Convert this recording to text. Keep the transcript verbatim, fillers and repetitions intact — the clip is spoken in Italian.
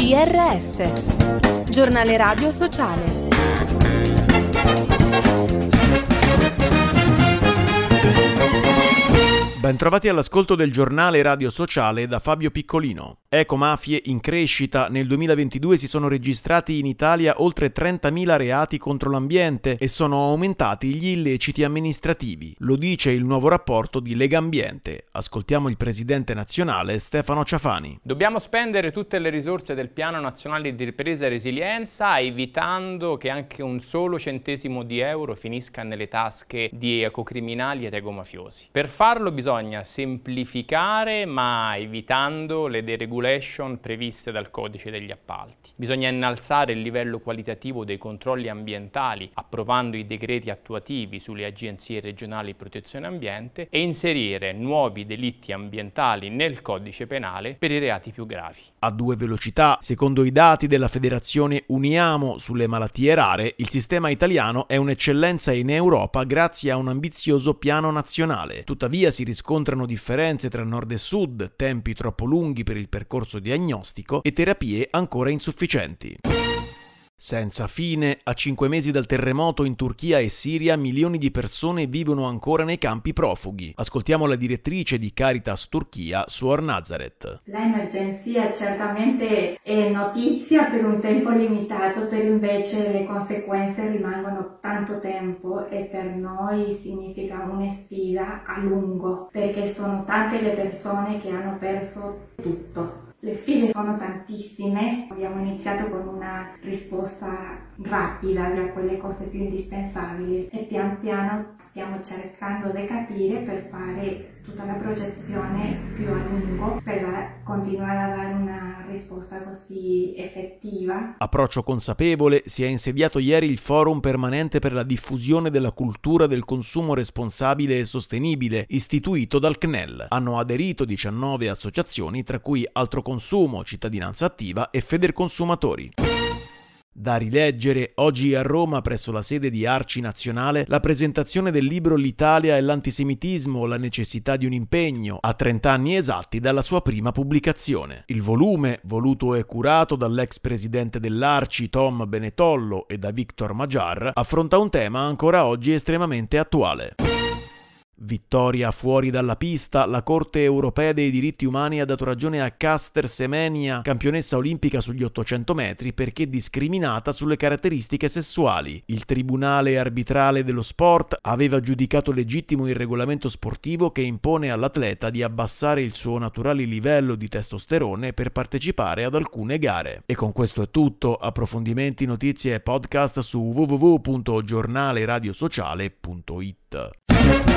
G R S, giornale radio sociale. Bentrovati all'ascolto del giornale radio sociale da Fabio Piccolino. Ecomafie in crescita. Nel duemilaventidue si sono registrati in Italia oltre trentamila reati contro l'ambiente e sono aumentati gli illeciti amministrativi. Lo dice il nuovo rapporto di Legambiente. Ascoltiamo il presidente nazionale Stefano Ciafani. Dobbiamo spendere tutte le risorse del Piano Nazionale di Ripresa e Resilienza, evitando che anche un solo centesimo di euro finisca nelle tasche di ecocriminali ed egomafiosi. Per farlo bisogna Bisogna semplificare ma evitando le deregulation previste dal codice degli appalti. Bisogna innalzare il livello qualitativo dei controlli ambientali approvando i decreti attuativi sulle agenzie regionali di protezione ambiente e inserire nuovi delitti ambientali nel codice penale per i reati più gravi. A due velocità, secondo i dati della Federazione Uniamo sulle malattie rare, il sistema italiano è un'eccellenza in Europa grazie a un ambizioso piano nazionale. Tuttavia si riscontrano differenze tra nord e sud, tempi troppo lunghi per il percorso diagnostico e terapie ancora insufficienti. Senza fine, a cinque mesi dal terremoto in Turchia e Siria, milioni di persone vivono ancora nei campi profughi. Ascoltiamo la direttrice di Caritas Turchia, Suor Nazaret. L'emergenza certamente è notizia per un tempo limitato, per invece le conseguenze rimangono tanto tempo e per noi significa una sfida a lungo, perché sono tante le persone che hanno perso tutto. Le sfide sono tantissime, abbiamo iniziato con una risposta rapida a quelle cose più indispensabili e pian piano stiamo cercando di capire per fare tutta la progettazione più a lungo per continuare a dare una risposta così effettiva. Approccio consapevole. Si è insediato ieri il Forum permanente per la diffusione della cultura del consumo responsabile e sostenibile, istituito dal C N E L. Hanno aderito diciannove associazioni, tra cui Altro Consumo, Cittadinanza Attiva e Federconsumatori. Da rileggere, oggi a Roma, presso la sede di Arci Nazionale, la presentazione del libro L'Italia e l'antisemitismo, la necessità di un impegno, a trent'anni esatti dalla sua prima pubblicazione. Il volume, voluto e curato dall'ex presidente dell'Arci Tom Benetollo e da Victor Magyar, affronta un tema ancora oggi estremamente attuale. Vittoria fuori dalla pista. La Corte Europea dei Diritti Umani ha dato ragione a Caster Semenya, campionessa olimpica sugli ottocento metri, perché discriminata sulle caratteristiche sessuali. Il Tribunale Arbitrale dello Sport aveva giudicato legittimo il regolamento sportivo che impone all'atleta di abbassare il suo naturale livello di testosterone per partecipare ad alcune gare. E con questo è tutto. Approfondimenti, notizie e podcast su w w w punto giornale radio sociale punto i t.